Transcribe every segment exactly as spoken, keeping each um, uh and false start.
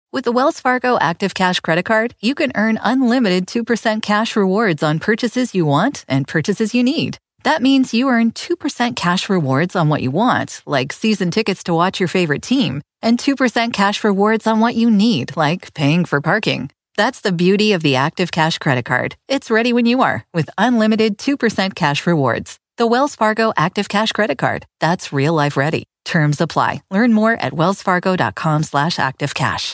With the Wells Fargo Active Cash Credit Card, you can earn unlimited two percent cash rewards on purchases you want and purchases you need. That means you earn two percent cash rewards on what you want, like season tickets to watch your favorite team, and two percent cash rewards on what you need, like paying for parking. That's the beauty of the Active Cash Credit Card. It's ready when you are, with unlimited two percent cash rewards. The Wells Fargo Active Cash Credit Card. That's real life ready. Terms apply. Learn more at wellsfargo.com slash activecash.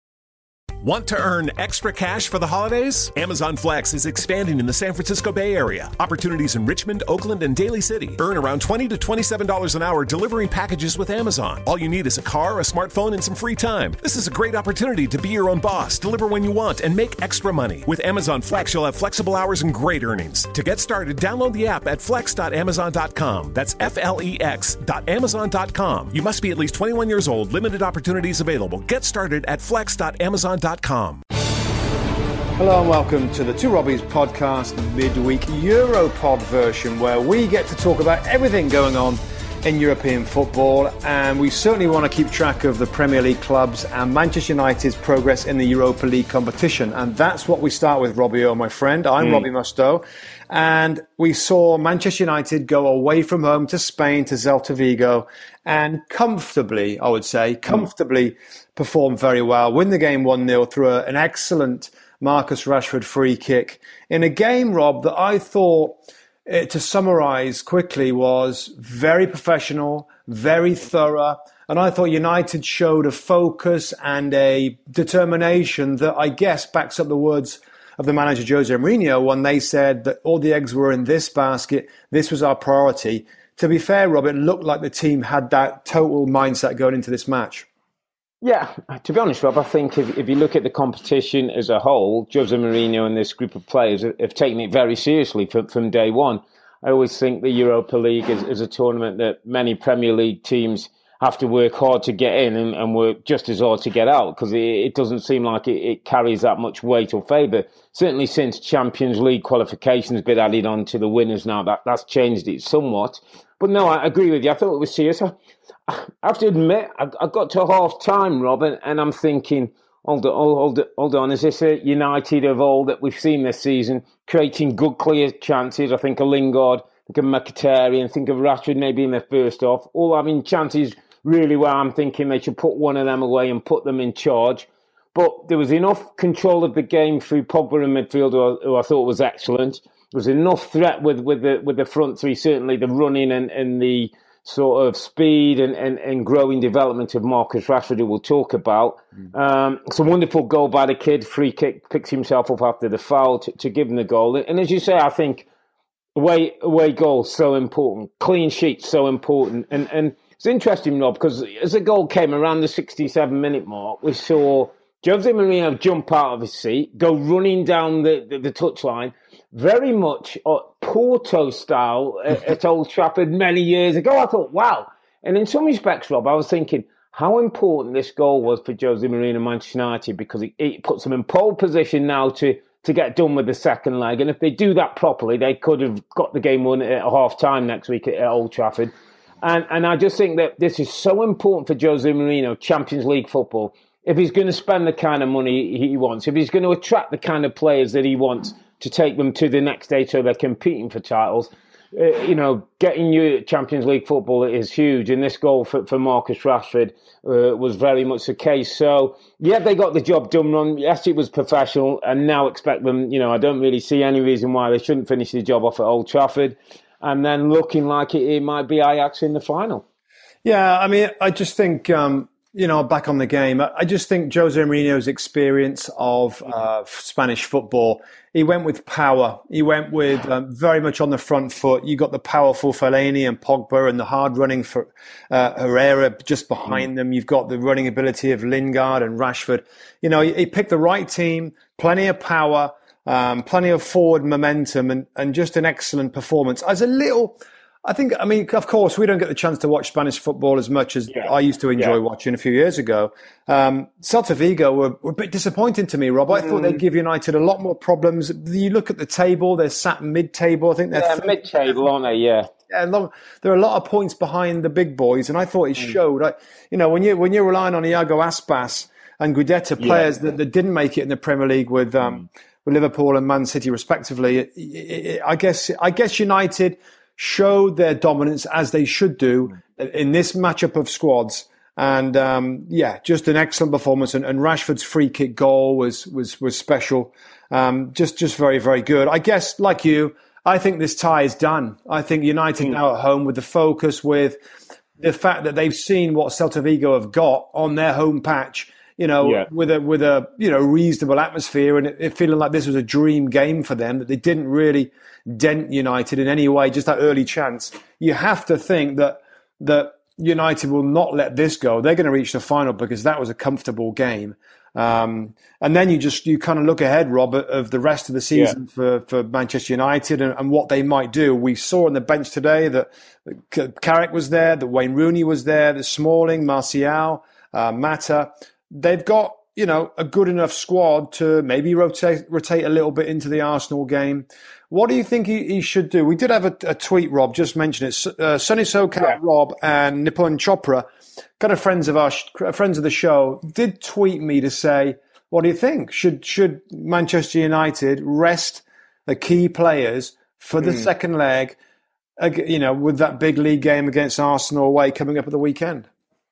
Want to earn extra cash for the holidays? Amazon Flex is expanding in the San Francisco Bay Area. Opportunities in Richmond, Oakland, and Daly City. Earn around twenty to twenty-seven dollars an hour delivering packages with Amazon. All you need is a car, a smartphone, and some free time. This is a great opportunity to be your own boss, deliver when you want, and make extra money. With Amazon Flex, you'll have flexible hours and great earnings. To get started, download the app at flex dot amazon dot com. That's F L E X dot amazon dot com. You must be at least twenty-one years old. Limited opportunities available. Get started at flex dot amazon dot com. Hello and welcome to the Two Robbies podcast midweek Europod version, where we get to talk about everything going on in European football, and we certainly want to keep track of the Premier League clubs and Manchester United's progress in the Europa League competition. And that's what we start with, Robbie O, my friend. I'm mm. Robbie Mustoe, and we saw Manchester United go away from home to Spain, to Celta Vigo, and comfortably, I would say, comfortably mm. perform very well, win the game one nil through a, an excellent Marcus Rashford free kick in a game, Rob, that I thought, uh, to summarise quickly, was very professional, very thorough, and I thought United showed a focus and a determination that I guess backs up the words of the manager Jose Mourinho when they said that all the eggs were in this basket, this was our priority. To be fair, Rob, it looked like the team had that total mindset going into this match. Yeah, to be honest, Rob, I think if, if you look at the competition as a whole, Jose Mourinho and this group of players have, have taken it very seriously from, from day one. I always think the Europa League is, is a tournament that many Premier League teams have to work hard to get in and, and work just as hard to get out, because it, it doesn't seem like it, it carries that much weight or favour. Certainly since Champions League qualifications been added on to the winners now, that, that's changed it somewhat. But no, I agree with you. I thought it was serious. I, I have to admit, I, I got to half time, Rob, and, and I'm thinking, hold on, hold, hold on, is this a United of old that we've seen this season, creating good, clear chances? I think of Lingard, I think of Mkhitaryan, I think of Rashford maybe in their first half, all having chances really where I'm thinking they should put one of them away and put them in charge. But there was enough control of the game through Pogba in midfield, who I, who I thought was excellent. There was enough threat with, with the with the front three, certainly the running and, and the sort of speed and, and, and growing development of Marcus Rashford, who we'll talk about. Mm. Um, it's a wonderful goal by the kid, free kick, picks himself up after the foul to, to give him the goal. And as you say, I think away away goals so important, clean sheets so important. And, and it's interesting, Rob, because as the goal came around the sixty-seven minute mark, we saw Jose Mourinho jump out of his seat, go running down the, the, the touchline, very much uh, Porto style at, at Old Trafford many years ago. I thought, wow. And in some respects, Rob, I was thinking how important this goal was for Jose Mourinho and Manchester United, because it, it puts them in pole position now to, to get done with the second leg. And if they do that properly, they could have got the game won at half-time next week at, at Old Trafford. And, and I just think that this is so important for Jose Mourinho, Champions League football. If he's going to spend the kind of money he wants, if he's going to attract the kind of players that he wants to take them to the next stage so they're competing for titles, uh, you know, getting you Champions League football is huge. And this goal for, for Marcus Rashford uh, was very much the case. So, yeah, they got the job done wrong. Yes, it was professional, and now expect them, you know, I don't really see any reason why they shouldn't finish the job off at Old Trafford. And then looking like it, it might be Ajax in the final. Yeah, I mean, I just think... Um... You know, back on the game, I just think Jose Mourinho's experience of uh, Spanish football, he went with power. He went with um, very much on the front foot. You got the powerful Fellaini and Pogba and the hard running for uh, Herrera just behind mm. them. You've got the running ability of Lingard and Rashford. You know, he, he picked the right team, plenty of power, um, plenty of forward momentum, and, and just an excellent performance. As a little... I think, I mean, of course, we don't get the chance to watch Spanish football as much as yeah. I used to enjoy yeah. watching a few years ago. Um, Celta Vigo were, were a bit disappointing to me, Rob. I mm. thought they'd give United a lot more problems. You look at the table, they're sat mid-table. I think they're... Yeah, mid-table, aren't they? Yeah. Yeah, long, there are a lot of points behind the big boys, and I thought it mm. showed. I, you know, when, you, when you're relying on Iago Aspas and Guidetti, players yeah. that, that didn't make it in the Premier League with um, mm. with Liverpool and Man City respectively. It, it, it, I guess I guess United showed their dominance as they should do mm. in this matchup of squads. And um, yeah, just an excellent performance. And, and Rashford's free kick goal was was was special. Um, just just very very good. I guess like you, I think this tie is done. I think United mm. now at home with the focus, with the fact that they've seen what Celta Vigo have got on their home patch. You know, yeah. with a with a you know reasonable atmosphere, and it, it feeling like this was a dream game for them. That they didn't really dent United in any way. Just that early chance. You have to think that that. United will not let this go. They're going to reach the final because that was a comfortable game. Um, and then you just, you kind of look ahead, Robert, of the rest of the season yeah. for, for Manchester United and, and what they might do. We saw on the bench today that Carrick was there, that Wayne Rooney was there, that Smalling, Martial, uh, Mata. They've got, you know, a good enough squad to maybe rotate, rotate a little bit into the Arsenal game. What do you think he, he should do? We did have a, a tweet, Rob, just mentioned it. Uh, Sunny SoCal, yeah. Rob, and Nipun Chopra, kind of friends of our friends of the show, did tweet me to say, "What do you think? Should should Manchester United rest the key players for the mm. second leg? You know, with that big league game against Arsenal away coming up at the weekend?"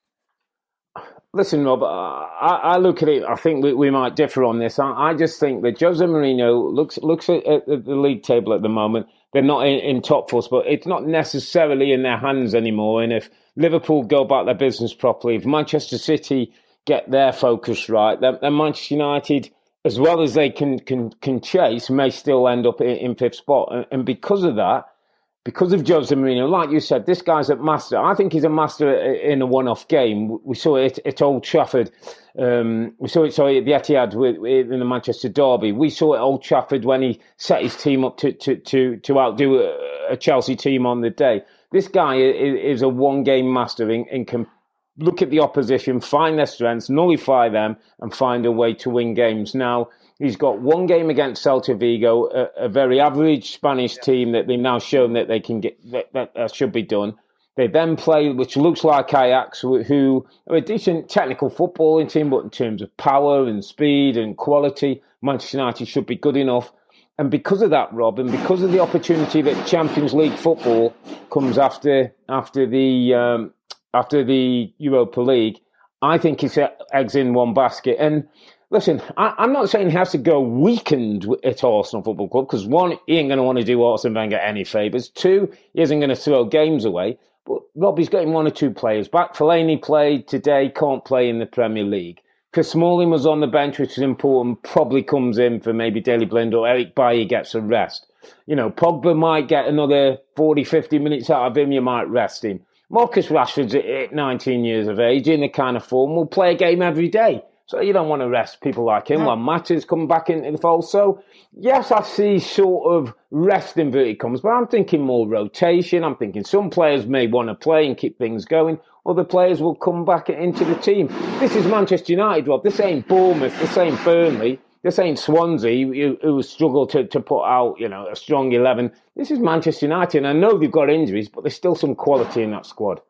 Listen, Rob, I, I look at it, I think we, we might differ on this. I, I just think that Jose Mourinho looks looks at, at the league table at the moment. They're not in, in top force, but it's not necessarily in their hands anymore. And if Liverpool go about their business properly, if Manchester City get their focus right, then, then Manchester United, as well as they can can, can chase, may still end up in, in fifth spot. And, and because of that, because of Jose Mourinho, like you said, this guy's a master. I think he's a master in a one-off game. We saw it at Old Trafford. Um, we saw it sorry, at the Etihad with, with, in the Manchester Derby. We saw it at Old Trafford when he set his team up to to to, to outdo a, a Chelsea team on the day. This guy is, is a one-game master and, and can look at the opposition, find their strengths, nullify them, and find a way to win games. Now, he's got one game against Celta Vigo, a, a very average Spanish team that they've now shown that they can get that, that, that should be done. They then play, which looks like Ajax, who are a decent technical footballing team, but in terms of power and speed and quality, Manchester United should be good enough. And because of that, Rob, and because of the opportunity that Champions League football comes after after the um, after the Europa League, I think it's eggs in one basket. And listen, I, I'm not saying he has to go weakened at Arsenal Football Club, because one, he ain't going to want to do Arsene Wenger any favours. Two, he isn't going to throw games away. But Robbie's getting one or two players back. Fellaini played today, can't play in the Premier League. Chris Smalling was on the bench, which is important, probably comes in for maybe Daley Blind, or Eric Bailly gets a rest. You know, Pogba might get another forty, fifty minutes out of him, you might rest him. Marcus Rashford's at nineteen years of age, in the kind of form, will play a game every day. So you don't want to rest people like him. No. Well, Matters come back into the fold. So, yes, I see sort of rest inverted commas, but I'm thinking more rotation. I'm thinking some players may want to play and keep things going. Other players will come back into the team. This is Manchester United, Rob. This ain't Bournemouth. This ain't Burnley. This ain't Swansea, who, who struggle to, to put out, you know, a strong eleven. This is Manchester United. And I know they've got injuries, but there's still some quality in that squad.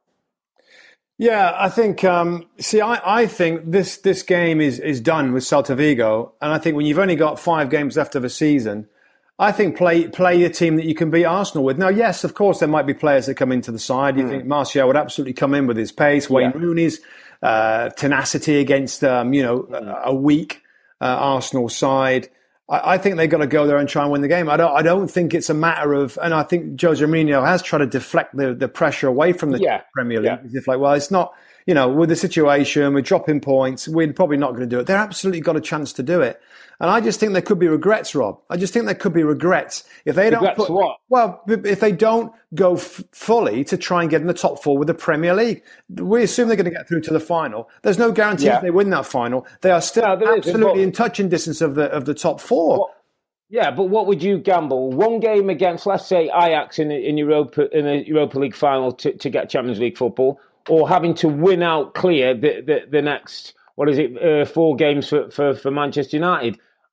Yeah, I think, um, see, I, I think this, this game is, is done with Celta Vigo. And I think when you've only got five games left of a season, I think play play a team that you can beat Arsenal with. Now, yes, of course, there might be players that come into the side. You mm. think Martial would absolutely come in with his pace, Wayne yeah. Rooney's uh, tenacity against, um, you know, mm. a, a weak uh, Arsenal side. I, I think they've got to go there and try and win the game. I don't I don't think it's a matter of, and I think Jose Mourinho has tried to deflect the, the pressure away from the yeah. Premier League. Yeah. As if like, well, it's not, you know, with the situation, we're dropping points, we're probably not going to do it. They're absolutely got a chance to do it. And I just think there could be regrets, Rob. I just think there could be regrets if they don't regrets put, what? Well, if they don't go f- fully to try and get in the top four with the Premier League. We assume they're going to get through to the final. There's no guarantee yeah. if they win that final. They are still no, absolutely in touching distance of the of the top four. What? Yeah, but what would you gamble? One game against, let's say, Ajax in in Europa in a Europa League final to, to get Champions League football, or having to win out clear the the, the next, what is it, uh, four games for, for, for Manchester United?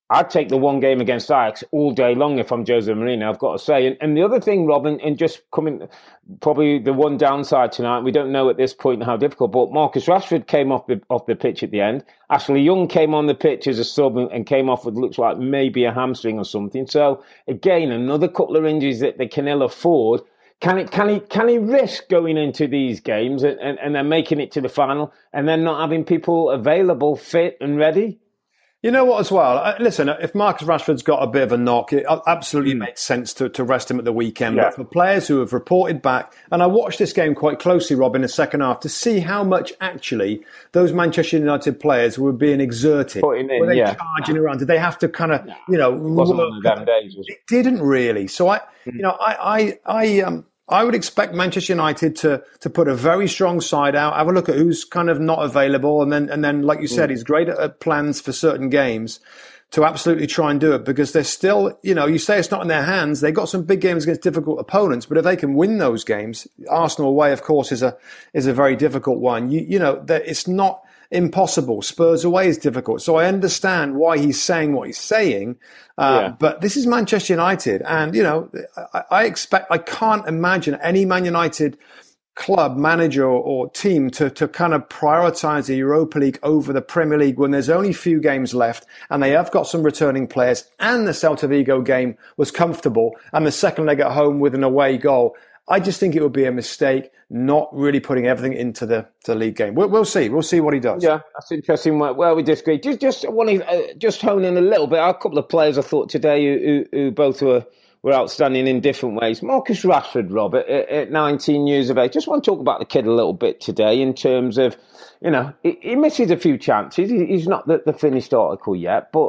I'd take the one game against Ajax all day long if I'm Jose Mourinho, I've got to say. And, and the other thing, Robin, and just coming, probably the one downside tonight, we don't know at this point how difficult, but Marcus Rashford came off the off the pitch at the end. Ashley Young came on the pitch as a sub and came off with looks like maybe a hamstring or something. So again, another couple of injuries that they can ill afford. Can it? Can he? Can he risk going into these games and, and, and then making it to the final and then not having people available, fit and ready? You know what, as well? Uh, listen, if Marcus Rashford's got a bit of a knock, it absolutely mm. makes sense to, to rest him at the weekend. Yeah. But for players who have reported back, and I watched this game quite closely, Rob, in the second half, to see how much actually those Manchester United players were being exerted. Putting in, were they yeah. charging around? Did they have to kind of, no, you know... It wasn't one of them days. Was it? It didn't really. So, I, mm. you know, I... I, I um, I would expect Manchester United to to put a very strong side out, have a look at who's kind of not available, and then, and then like you said, mm. he's great at, at plans for certain games to absolutely try and do it, because they're still, you know, you say it's not in their hands. They've got some big games against difficult opponents, but if they can win those games, Arsenal away, of course, is a is a very difficult one. You, you know, that it's not impossible. Spurs away is difficult. So I understand why he's saying what he's saying. Uh, yeah. But this is Manchester United. And, you know, I, I expect, I can't imagine any Man United club, manager or, or team to, to kind of prioritize the Europa League over the Premier League when there's only a few games left and they have got some returning players, and the Celta Vigo game was comfortable and the second leg at home with an away goal. I just think it would be a mistake not really putting everything into the, the league game. We'll, we'll see. We'll see what he does. Yeah, that's interesting. Well, we disagree. Just, just want to uh, just hone in a little bit. A couple of players I thought today who, who, who both were, were outstanding in different ways. Marcus Rashford, Rob, at, at nineteen years of age. Just want to talk about the kid a little bit today in terms of, you know, he, he misses a few chances. He, he's not the, the finished article yet, but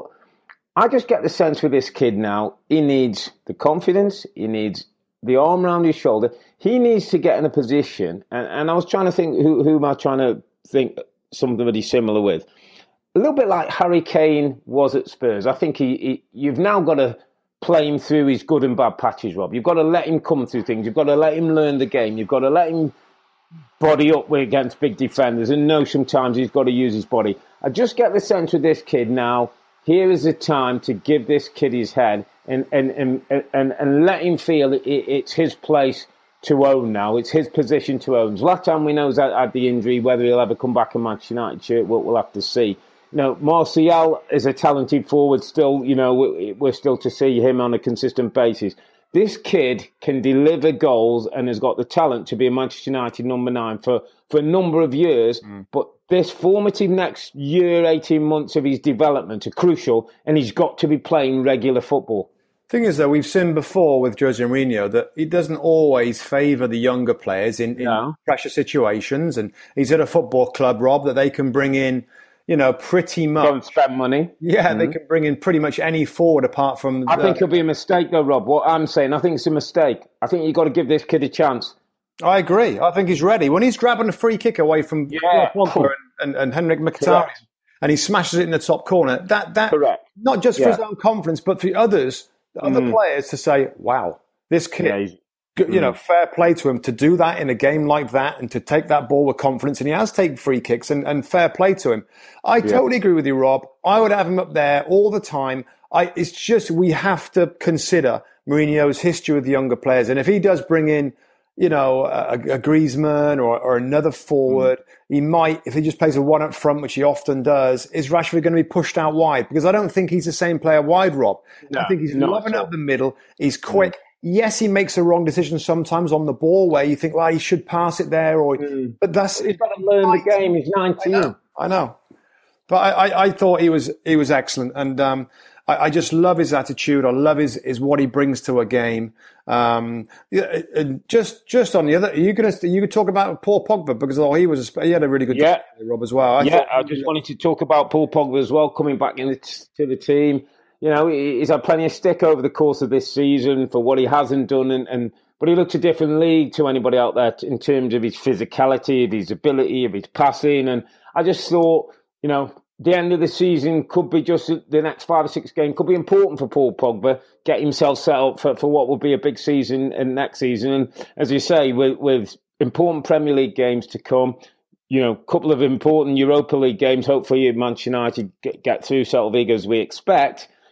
I just get the sense with this kid now, he needs the confidence, he needs the arm around his shoulder. He needs to get in a position, and, and I was trying to think, who, who am I trying to think somebody similar with? A little bit like Harry Kane was at Spurs. I think he, he you've now got to play him through his good and bad patches, Rob. You've got to let him come through things. You've got to let him learn the game. You've got to let him body up against big defenders and know sometimes he's got to use his body. I just get the sense with this kid now, here is the time to give this kid his head and and and and, and let him feel it, it's his place to own now. It's his position to own. Zlatan, we know, has had the injury. Whether he'll ever come back in Manchester United shirt, we'll, we'll have to see. You know, Martial is a talented forward still. You know, we're still to see him on a consistent basis. This kid can deliver goals and has got the talent to be a Manchester United number nine for, for a number of years. Mm. But this formative next year, eighteen months of his development are crucial, and he's got to be playing regular football. Thing is, though, we've seen before with Jose Mourinho that he doesn't always favour the younger players in, in no. pressure situations. And he's at a football club, Rob, that they can bring in, you know, pretty much. Don't spend money. Yeah, mm-hmm. They can bring in pretty much any forward apart from... I uh, think it'll be a mistake, though, Rob. What I'm saying, I think it's a mistake. I think you've got to give this kid a chance. I agree. I think he's ready. When he's grabbing a free kick away from yeah. Pogba and, and, and Henrik Mkhitaryan, and he smashes it in the top corner, that, that Correct. not just yeah. for his own confidence, but for others... Other mm. players to say, wow, this kid, yeah, you know, mm. fair play to him to do that in a game like that and to take that ball with confidence. And he has taken free kicks and, and fair play to him. I yeah. totally agree with you, Rob. I would have him up there all the time. I, it's just we have to consider Mourinho's history with the younger players. And if he does bring in, you know, a, a Griezmann or, or another forward, mm. he might, if he just plays a one up front, which he often does, is Rashford going to be pushed out wide? Because I don't think he's the same player wide, Rob. No, I think he's loving up the middle. He's quick. Mm. Yes, he makes a wrong decision sometimes on the ball where you think, well, he should pass it there. Or, mm. But that's... He's got to learn the game. He's nineteen. I know. I know. But I, I, I thought he was he was excellent. And um, I, I just love his attitude. I love his, his what he brings to a game. Um, yeah, and just just on the other, are you going to you could talk about Paul Pogba because oh, he was a, he had a really good yeah. game, Rob, as well. I yeah, I just wanted to talk about Paul Pogba as well, coming back in the t- to the team. You know, he's had plenty of stick over the course of this season for what he hasn't done, and, and but he looks a different league to anybody out there in terms of his physicality, of his ability, of his passing, and I just thought, you know, the end of the season could be just the next five or six games could be important for Paul Pogba, get himself set up for, for what will be a big season and next season. And as you say, with, with important Premier League games to come, you know, a couple of important Europa League games, hopefully Manchester United get, get through Celta Vigo as we expect.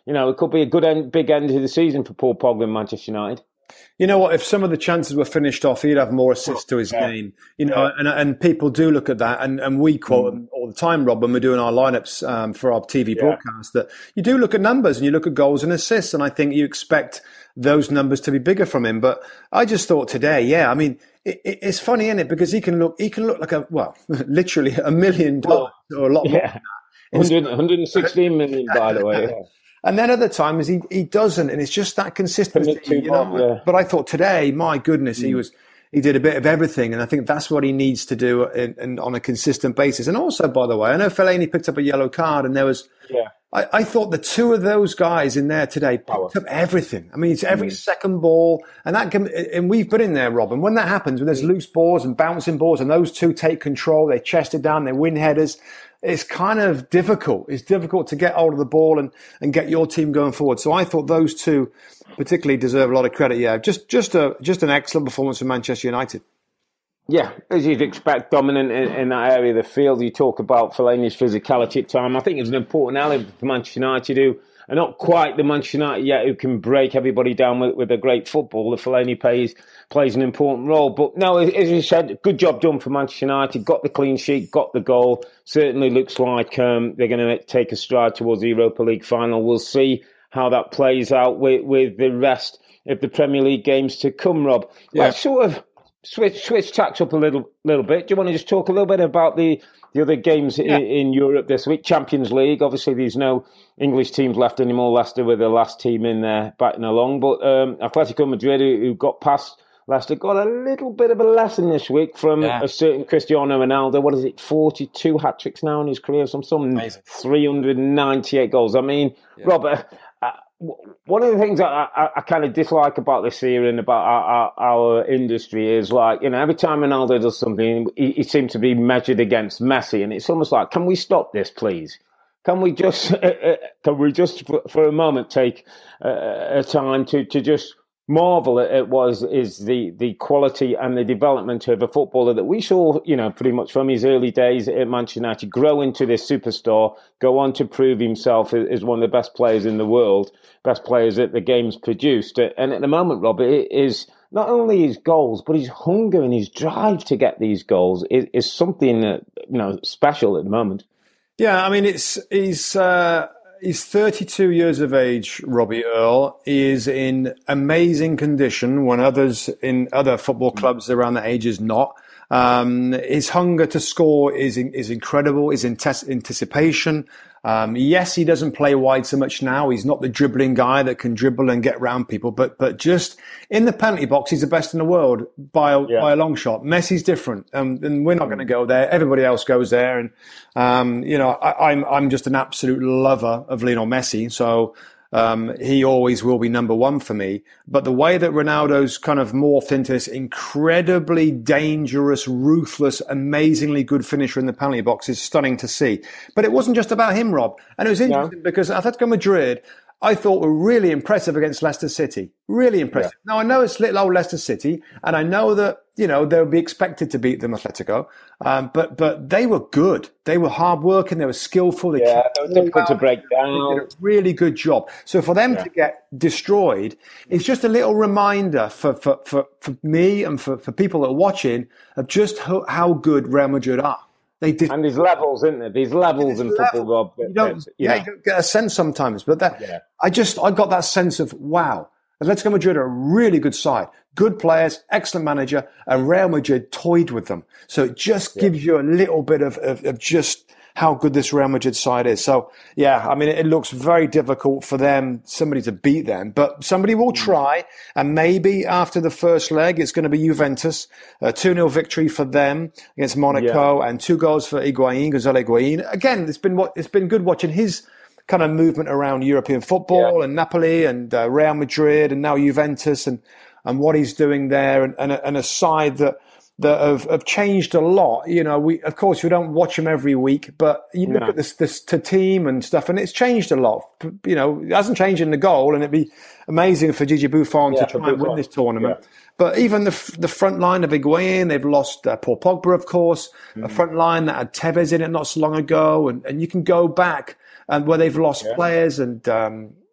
you know, it could be a good end, big end to the season for Paul Pogba in Manchester United. You know what? If some of the chances were finished off, he'd have more assists to his yeah. game. You know, yeah. and and people do look at that, and, and we quote mm. them all the time, Rob, when we're doing our lineups um, for our T V yeah. broadcast. That you do look at numbers and you look at goals and assists, and I think you expect those numbers to be bigger from him. But I just thought today, yeah, I mean, it, it, it's funny, isn't it? Because he can look, he can look like a well, literally a million dollars or a lot more. Yeah. one hundred, one hundred sixteen million, by the way. Yeah. And then other times he, he doesn't, and it's just that consistency. You know? yeah. But I thought today, my goodness, mm. he was he did a bit of everything, and I think that's what he needs to do in, in, on a consistent basis. And also, by the way, I know Fellaini picked up a yellow card, and there was. Yeah. I, I thought the two of those guys in there today picked Power. up everything. I mean, it's every mm. second ball, and that can, and we've been in there, Rob. And when that happens, when there's mm. loose balls and bouncing balls, and those two take control, they chest it down, they win headers. It's kind of difficult. It's difficult to get hold of the ball and, and get your team going forward. So I thought those two particularly deserve a lot of credit. Yeah, just just a just an excellent performance from Manchester United. Yeah, as you'd expect, dominant in, in that area of the field. You talk about Fellaini's physicality at time. I think it's an important element for Manchester United who are not quite the Manchester United yet who can break everybody down with, with a great football. The Fellaini plays plays an important role. But no, as you said, good job done for Manchester United. Got the clean sheet, got the goal. Certainly looks like um, they're going to take a stride towards the Europa League final. We'll see how that plays out with, with the rest of the Premier League games to come, Rob. Yeah. Let's sort of switch switch tacks up a little little bit. Do you want to just talk a little bit about the the other games yeah. in, in Europe this week? Champions League, obviously there's no English teams left anymore. Leicester were the last team in there batting along. But um, Atletico Madrid, who, who got past Leicester, got a little bit of a lesson this week from yeah. a certain Cristiano Ronaldo. What is it, forty-two hat-tricks now in his career? Some, some three hundred ninety-eight goals. I mean, yeah. Robert, uh, one of the things I, I, I kind of dislike about this year and about our, our, our industry is, like, you know, every time Ronaldo does something, he, he seems to be measured against Messi, and it's almost like, can we stop this, please? Can we just, uh, can we just for, for a moment take uh, a time to, to just marvel at it was is the, the quality and the development of a footballer that we saw, you know, pretty much from his early days at Manchester United, grow into this superstar, go on to prove himself as one of the best players in the world, best players that the game's produced. And at the moment, Rob, it is not only his goals, but his hunger and his drive to get these goals is, is something that, you know, special at the moment. Yeah, I mean, it's he's uh, he's thirty-two years of age, Robbie Earle. He is in amazing condition when others in other football clubs around that age is not. Um, his hunger to score is is incredible. His anticipation. Um, yes, he doesn't play wide so much now. He's not the dribbling guy that can dribble and get around people, but but just in the penalty box, he's the best in the world by a, yeah. by a long shot. Messi's different, um, and we're not going to go there. Everybody else goes there, and um, you know, I, I'm I'm just an absolute lover of Lionel Messi, so. Um, he always will be number one for me. But the way that Ronaldo's kind of morphed into this incredibly dangerous, ruthless, amazingly good finisher in the penalty box is stunning to see. But it wasn't just about him, Rob. And it was interesting yeah. because Atletico Madrid, I thought, were really impressive against Leicester City. Really impressive. Yeah. Now, I know it's little old Leicester City, and I know that, you know, they'll be expected to beat them, Atletico. Um, but but they were good. They were hard-working. They were skillful. They yeah, it was difficult to break down. They did a really good job. So for them yeah. to get destroyed, it's just a little reminder for, for, for, for me and for, for people that are watching of just how, how good Real Madrid are. They did. And there's levels, isn't there? There's levels in level. football, Rob. You don't, yeah. yeah, you don't get a sense sometimes, but that yeah. I just I got that sense of wow. Atletico Madrid are a really good side, good players, excellent manager, and Real Madrid toyed with them. So it just yeah. gives you a little bit of, of, of just how good this Real Madrid side is. So yeah, I mean, it, it looks very difficult for them, somebody to beat them, but somebody will try. And maybe after the first leg, it's going to be Juventus, a two nil victory for them against Monaco, yeah. and two goals for Higuain, Gonzalo Higuain. Again, it's been it's been good watching his kind of movement around European football yeah. and Napoli and uh, Real Madrid and now Juventus and, and what he's doing there and, and, a, and a side that, that have, have changed a lot. You know, we, of course, we don't watch them every week, but you look no. at this, this to team and stuff and it's changed a lot. You know, it hasn't changed in the goal and it'd be amazing for Gigi Buffon yeah, to try and win this tournament. Yeah. But even the the front line of Higuain, they've lost uh, Paul Pogba, of course, mm. a front line that had Tevez in it not so long ago. And, and you can go back and where they've lost yeah. players and, um,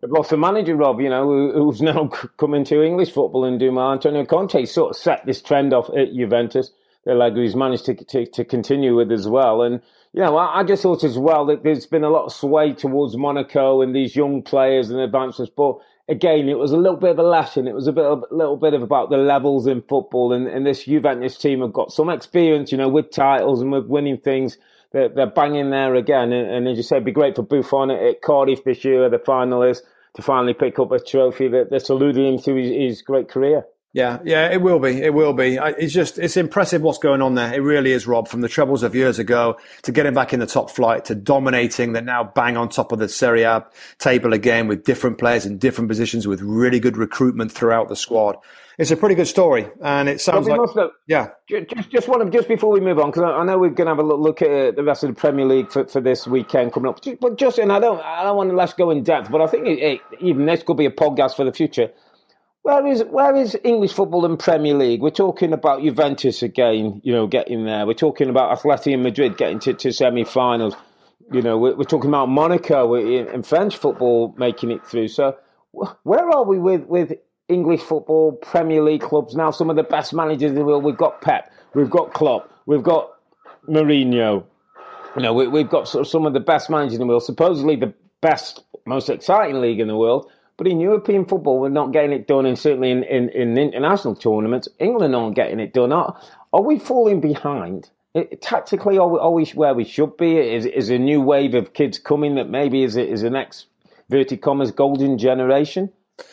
they've lost the manager, Rob, you know, who, who's now coming to English football and do my Antonio Conte sort of set this trend off at Juventus. They're like he's managed to, to to continue with as well. And, you know, I, I just thought as well that there's been a lot of sway towards Monaco and these young players and advancements. But again, it was a little bit of a lesson. It was a bit of, a little bit of about the levels in football. And, and this Juventus team have got some experience, you know, with titles and with winning things. They're, they're banging there again. And, and as you said, it'd be great for Buffon at, at Cardiff this year, the finalists, to finally pick up a trophy that, that's eluded him through his, his great career. Yeah, yeah, it will be. It will be. It's just, it's impressive what's going on there. It really is, Rob, from the troubles of years ago to getting back in the top flight to dominating. They're now bang on top of the Serie A table again with different players in different positions with really good recruitment throughout the squad. It's a pretty good story, and it sounds like, have, yeah. Just, just want to, just before we move on, because I know we're going to have a look at the rest of the Premier League for, for this weekend coming up. But just, and I don't, I don't want to let's go in depth, but I think it, it, even this could be a podcast for the future. Where is where is English football and Premier League? We're talking about Juventus again, you know, getting there. We're talking about Atletico Madrid getting to, to semi-finals. You know, we're, we're talking about Monaco and French football making it through. So where are we with, with English football, Premier League clubs now? Some of the best managers in the world. We've got Pep, we've got Klopp, we've got Mourinho. You know, we, we've got sort of some of the best managers in the world, supposedly the best, most exciting league in the world. But in European football, we're not getting it done, and certainly in, in, in international tournaments, England aren't getting it done. Are, are we falling behind? It, tactically, are we, are we where we should be? Is, is a new wave of kids coming that maybe is, is the next, inverted commas, golden generation?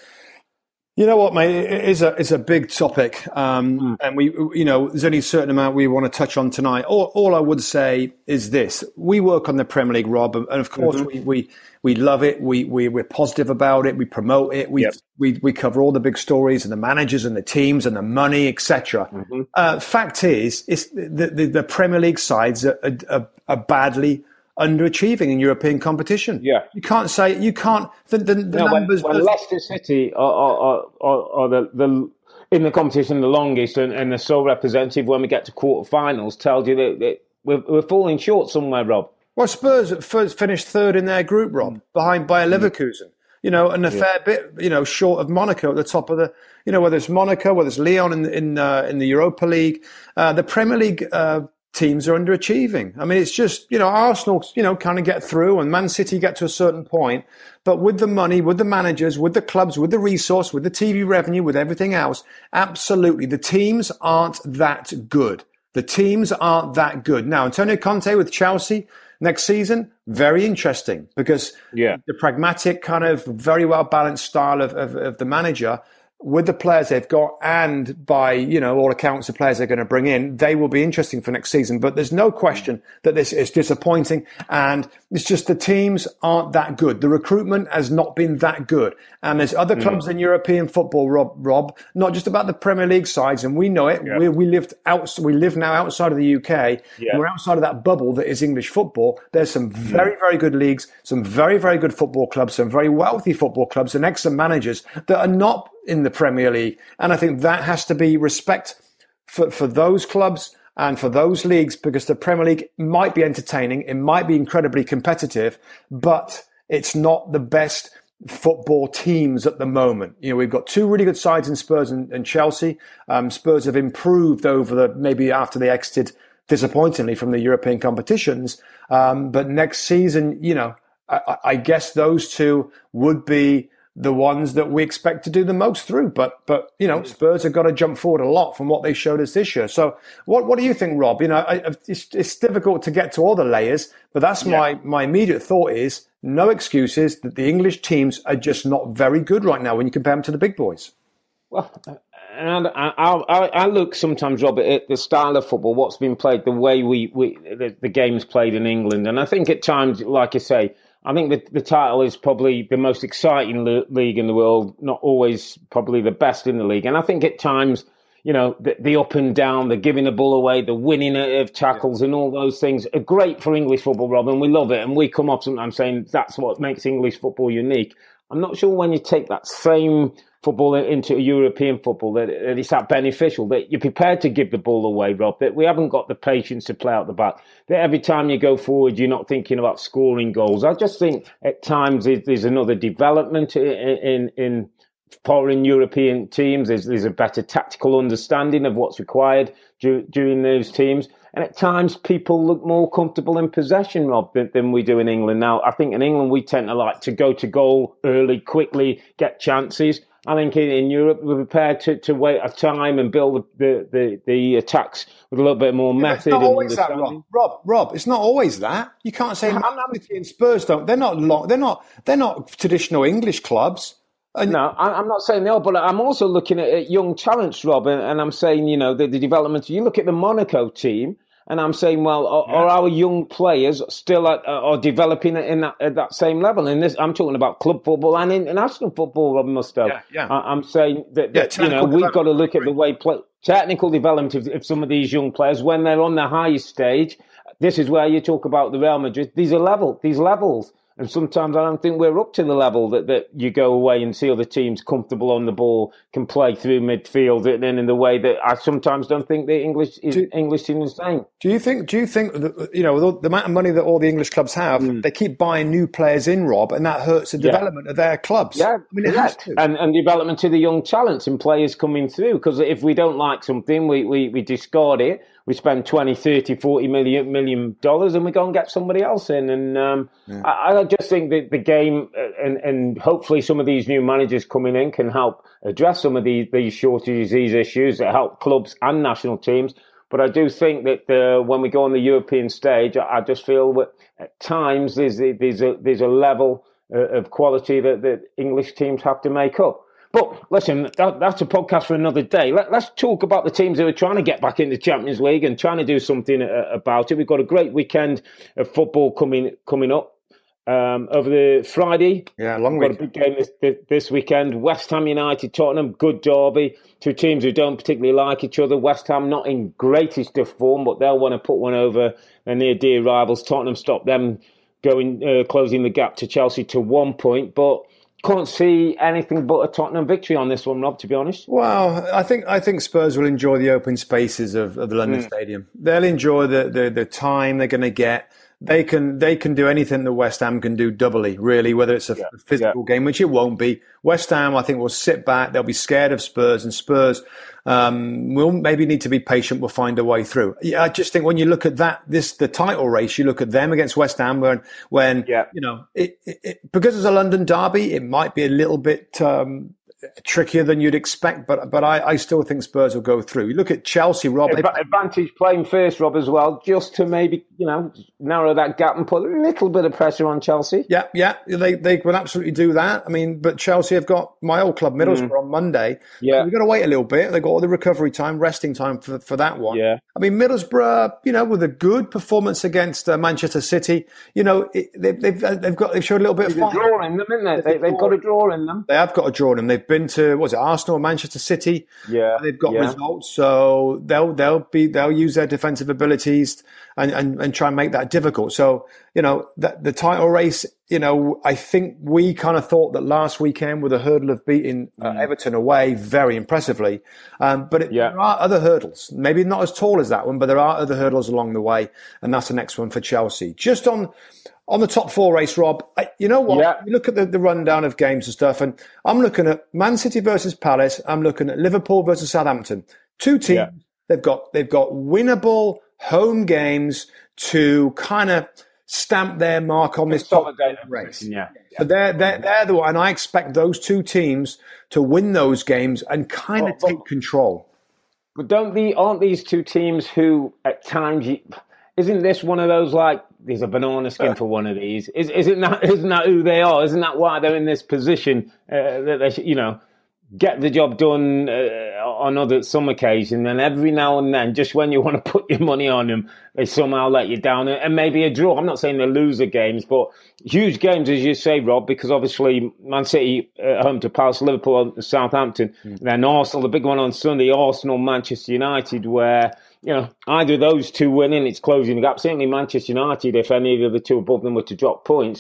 You know what, mate? It is a it's a big topic, um, mm. and we, you know, there's only a certain amount we want to touch on tonight. All, all I would say is this: we work on the Premier League, Rob, and of course mm-hmm. we, we we love it. We we we're positive about it. We promote it. We yep. we we cover all the big stories and the managers and the teams and the money, et cetera. Mm-hmm. Uh, fact is, it's the, the the Premier League sides are, are, are badly underachieving in European competition. Yeah, you can't say you can't. The, the, the no, numbers. When, when Leicester City are, are, are, are the, the in the competition the longest and, and they're so representative when we get to quarterfinals, tells you that, that we're, we're falling short somewhere, Rob. Well, Spurs at first finished third in their group, Rob, behind Bayer Leverkusen. You know, and a yeah. fair bit, you know, short of Monaco at the top of the. You know, whether it's Monaco, whether it's Lyon in in uh, in the Europa League, uh, the Premier League. Uh, Teams are underachieving. I mean, it's just, you know, Arsenal, you know, kind of get through and Man City get to a certain point. But with the money, with the managers, with the clubs, with the resource, with the T V revenue, with everything else, absolutely, the teams aren't that good. The teams aren't that good. Now, Antonio Conte with Chelsea next season, very interesting because yeah. the pragmatic kind of very well balanced style of, of, of the manager with the players they've got and by, you know, all accounts, the players they're going to bring in, they will be interesting for next season. But there's no question that this is disappointing and it's just the teams aren't that good. The recruitment has not been that good. And there's other clubs mm. in European football, Rob, Rob, not just about the Premier League sides, and we know it. Yeah. We, we lived out, we live now outside of the U K. Yeah. And we're outside of that bubble that is English football. There's some very, very good leagues, some very, very good football clubs, some very wealthy football clubs and excellent managers that are not in the Premier League. And I think that has to be respect for, for those clubs and for those leagues, because the Premier League might be entertaining, it might be incredibly competitive, but it's not the best football teams at the moment. You know, we've got two really good sides in Spurs and, and Chelsea. Um, Spurs have improved over the, maybe after they exited disappointingly from the European competitions. Um, but next season, you know, I, I guess those two would be the ones that we expect to do the most through. But, but you know, Spurs have got to jump forward a lot from what they showed us this year. So what what do you think, Rob? You know, I, it's, it's difficult to get to all the layers, but that's yeah. my, my immediate thought is no excuses that the English teams are just not very good right now when you compare them to the big boys. Well, and I, I, I look sometimes, Robert, at the style of football, what's been played, the way we, we the, the game's played in England. And I think at times, like I say, I think the, the title is probably the most exciting le- league in the world, not always probably the best in the league. And I think at times, you know, the, the up and down, the giving the ball away, the winning of tackles yeah. and all those things are great for English football, Rob, and we love it. And we come up sometimes saying that's what makes English football unique. I'm not sure when you take that same football into a European football, that, that it's that beneficial, that you're prepared to give the ball away, Rob, that we haven't got the patience to play out the back, that every time you go forward, you're not thinking about scoring goals. I just think at times there's another development in, in, in foreign European teams. There's, there's a better tactical understanding of what's required du- during those teams. And at times people look more comfortable in possession, Rob, than, than we do in England. Now, I think in England we tend to like to go to goal early, quickly, get chances. I think in, in Europe we're prepared to, to wait a time and build the, the, the attacks with a little bit more yeah, method. It's not always that, Rob. Rob. Rob, it's not always that. You can't say Man City and Spurs don't. They're not long. They're not. They're not traditional English clubs. And no, I'm not saying they are, but I'm also looking at, at young talents, Rob, and, and I'm saying, you know, the, the development. You look at the Monaco team, and I'm saying, well, are, yeah. are our young players still at, are developing in that at that same level? And this, I'm talking about club football and international football, Rob Mustoe. Yeah, yeah. I, I'm saying that, that yeah, you know, we've got to look at the way play, technical development of, of some of these young players when they're on the highest stage. This is where you talk about the Real Madrid. These are level, these levels. And sometimes I don't think we're up to the level that, that you go away and see other teams comfortable on the ball, can play through midfield, and then in the way that I sometimes don't think the English do, English team is saying. Do you think? Do you think that, you know, the amount of money that all the English clubs have, mm. they keep buying new players in, Rob, and that hurts the yeah. development of their clubs? Yeah, I mean, it has to. And, and development to the young talents and players coming through. Because if we don't like something, we, we, we discard it. We spend twenty, thirty, forty million, million dollars and we go and get somebody else in. And um, yeah. I, I just think that the game and, and hopefully some of these new managers coming in can help address some of these, these shortages, these issues that help clubs and national teams. But I do think that uh, when we go on the European stage, I, I just feel that at times there's, there's, a, there's a level uh, of quality that, that English teams have to make up. But listen, that, that's a podcast for another day. Let, let's talk about the teams who are trying to get back into the Champions League and trying to do something uh, about it. We've got a great weekend of football coming coming up um, over the Friday. Yeah, long we've week. got a big game this, this weekend. West Ham United, Tottenham, good derby. Two teams who don't particularly like each other. West Ham not in greatest of form, but they'll want to put one over their near dear rivals. Tottenham stop them going uh, closing the gap to Chelsea to one point, but can't see anything but a Tottenham victory on this one, Rob, to be honest. Well, I think I think Spurs will enjoy the open spaces of, of the London mm. Stadium. They'll enjoy the, the, the time they're going to get. They can they can do anything that West Ham can do doubly, really, whether it's a yeah. physical yeah. game, which it won't be. West Ham, I think, will sit back. They'll be scared of Spurs, and Spurs um, will maybe need to be patient. We'll find a way through. Yeah, I just think when you look at that, this the title race, you look at them against West Ham, when when yeah. you know it, it, it, because it's a London derby, it might be a little bit Um, trickier than you'd expect, but but I, I still think Spurs will go through. You look at Chelsea, Rob. Adv- advantage playing first, Rob, as well, just to maybe, you know, narrow that gap and put a little bit of pressure on Chelsea. Yeah, yeah, they they will absolutely do that. I mean, but Chelsea have got my old club, Middlesbrough, mm. on Monday. Yeah. We've got to wait a little bit. They've got all the recovery time, resting time for for that one. Yeah. I mean, Middlesbrough, you know, with a good performance against uh, Manchester City, you know, it, they've, they've, they've got, they've showed a little bit There's of a draw in them, isn't there? They, they've got a draw in them. They have got a draw in them. They've been to, what was it, Arsenal, Manchester City. Yeah, they've got yeah. results, so they'll they'll be they'll use their defensive abilities and, and, and try and make that difficult. So you know that the title race. You know, I think we kind of thought that last weekend with a hurdle of beating uh, mm. Everton away very impressively, um, but it, yeah. there are other hurdles. Maybe not as tall as that one, but there are other hurdles along the way, and that's the next one for Chelsea. Just on. On the top four race, Rob, I, you know what? Yeah. You look at the, the rundown of games and stuff, and I'm looking at Man City versus Palace. I'm looking at Liverpool versus Southampton. Two teams. Yeah. They've got they've got winnable home games to kind of stamp their mark on this top race. Yeah. So they're they're they're the one, and I expect those two teams to win those games and kind of oh, take control. But don't the aren't these two teams who at times you, isn't this one of those like there's a banana skin for one of these? Is isn't that isn't that who they are? Isn't that why they're in this position uh, that they should, you know, get the job done uh, on other some occasion, and every now and then, just when you want to put your money on them, they somehow let you down, and maybe a draw. I'm not saying they lose the games, but huge games, as you say, Rob, because obviously Man City at home to Palace, Liverpool, Southampton, mm. then Arsenal, the big one on Sunday, Arsenal, Manchester United, where you know either of those two winning, it's closing the gap. Certainly Manchester United, if any of the two above them were to drop points,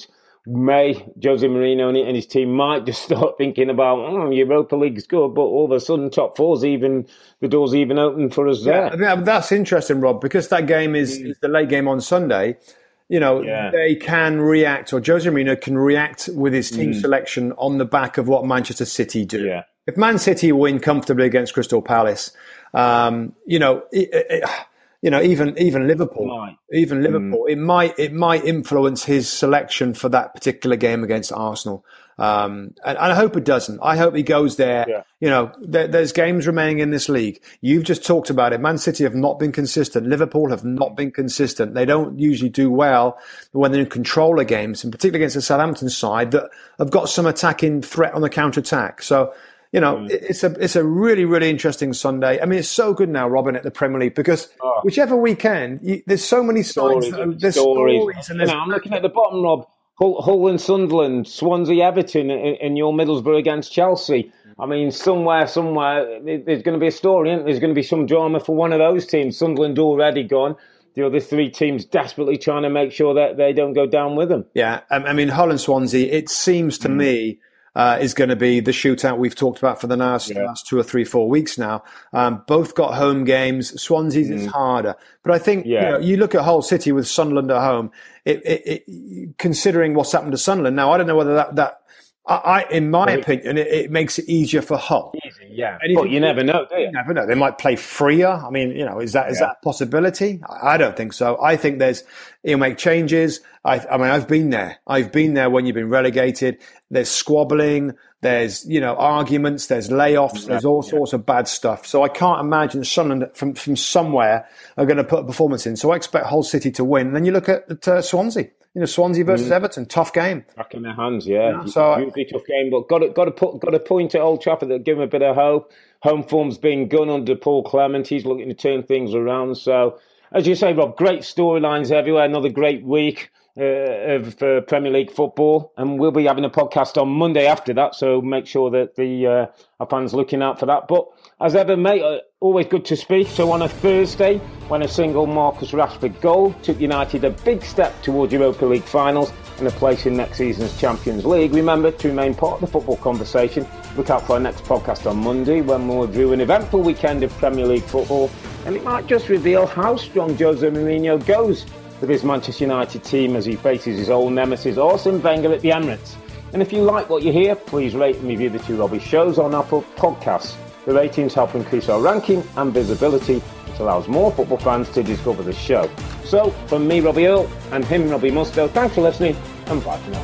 may Jose Mourinho and his team might just start thinking about oh, Europa League's good, but all of a sudden top four's even the door's even open for us there. Yeah, that's interesting, Rob, because that game is, is the late game on Sunday. You know, yeah. they can react, or Jose Mourinho can react with his team mm. selection on the back of what Manchester City do. Yeah. If Man City win comfortably against Crystal Palace, um, you know. It, it, You know, even even Liverpool, even Liverpool, mm. it might it might influence his selection for that particular game against Arsenal, um, and, and I hope it doesn't. I hope he goes there. Yeah. You know, there, there's games remaining in this league. You've just talked about it. Man City have not been consistent. Liverpool have not been consistent. They don't usually do well when they're in control of games, and particularly against the Southampton side that have got some attacking threat on the counter attack. So. You know, mm. it's a it's a really, really interesting Sunday. I mean, it's so good now, Robin, at the Premier League because oh. whichever weekend, you, there's so many stories. Signs, there's stories. stories and there's, you know, I'm looking at the bottom, Rob. Hull, Hull and Sunderland, Swansea, Everton, and your Middlesbrough against Chelsea. I mean, somewhere, somewhere, there's going to be a story, isn't there? There's going to be some drama for one of those teams. Sunderland already gone. The other three teams desperately trying to make sure that they don't go down with them. Yeah, I mean, Hull and Swansea, it seems to mm. me... Uh, is going to be the shootout we've talked about for the last, yeah. last two or three, four weeks now. Um, both got home games. Swansea's mm. is harder. But I think yeah. you know, you look at Hull City with Sunderland at home, it, it, it, considering what's happened to Sunderland. Now, I don't know whether that, that I, I in my right. opinion, it, it makes it easier for Hull. Easy, yeah. But you, you never know, do you? You never know. They might play freer. I mean, you know, is that is yeah. that a possibility? I, I don't think so. I think there's, you'll make changes. I, I mean, I've been there. I've been there when you've been relegated. There's squabbling. There's, you know, arguments. There's layoffs. There's all yeah. sorts of bad stuff. So I can't imagine Sunderland from, from somewhere are going to put a performance in. So I expect Hull City to win. And then you look at, at uh, Swansea. You know, Swansea versus mm. Everton, tough game. Back in their hands, yeah. yeah so usually tough game, but got to, got to put got a point at Old Trafford that give them a bit of hope. Home form's been good under Paul Clement. He's looking to turn things around. So, as you say, Rob, great storylines everywhere. Another great week uh, of uh, Premier League football, and we'll be having a podcast on Monday after that. So make sure that the uh, our fans looking out for that. But as ever, mate, uh, always good to speak. So on a Thursday, when a single Marcus Rashford goal took United a big step towards Europa League finals and a place in next season's Champions League. Remember to remain part of the football conversation. Look out for our next podcast on Monday when we'll review an eventful weekend of Premier League football, and it might just reveal how strong Jose Mourinho goes with his Manchester United team as he faces his old nemesis Arsene Wenger at the Emirates. And if you like what you hear, please rate and review the Two Robbies shows on Apple Podcasts. The ratings help increase our ranking and visibility, which allows more football fans to discover the show. So, from me, Robbie Earle, and him, Robbie Mustoe, thanks for listening, and bye for now.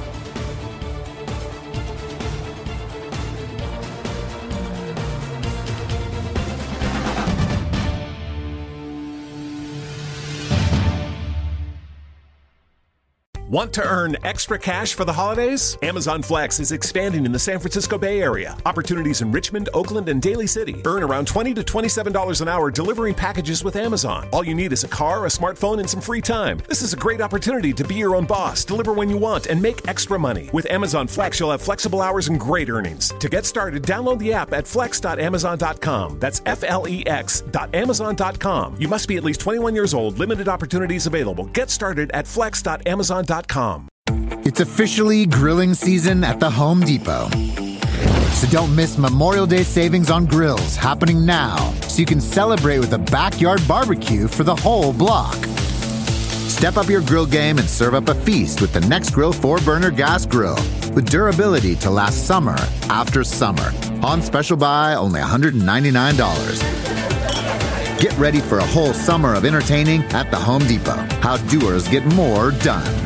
Want to earn extra cash for the holidays? Amazon Flex is expanding in the San Francisco Bay Area. Opportunities in Richmond, Oakland, and Daly City. Earn around twenty to twenty-seven dollars an hour delivering packages with Amazon. All you need is a car, a smartphone, and some free time. This is a great opportunity to be your own boss, deliver when you want, and make extra money. With Amazon Flex, you'll have flexible hours and great earnings. To get started, download the app at flex dot amazon dot com. That's F L E X dot amazon dot com. You must be at least twenty-one years old. Limited opportunities available. Get started at flex dot amazon dot com. It's officially grilling season at the Home Depot. So don't miss Memorial Day savings on grills happening now, so you can celebrate with a backyard barbecue for the whole block. Step up your grill game and serve up a feast with the NextGrill four burner gas grill with durability to last summer after summer. On special buy, only one hundred ninety-nine dollars. Get ready for a whole summer of entertaining at the Home Depot. How doers get more done.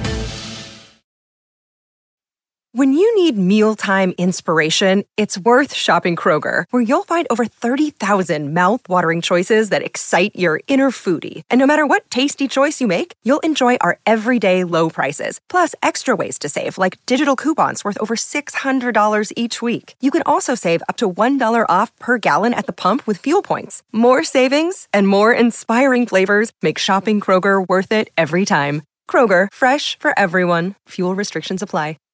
When you need mealtime inspiration, it's worth shopping Kroger, where you'll find over thirty thousand mouth-watering choices that excite your inner foodie. And no matter what tasty choice you make, you'll enjoy our everyday low prices, plus extra ways to save, like digital coupons worth over six hundred dollars each week. You can also save up to one dollar off per gallon at the pump with fuel points. More savings and more inspiring flavors make shopping Kroger worth it every time. Kroger, fresh for everyone. Fuel restrictions apply.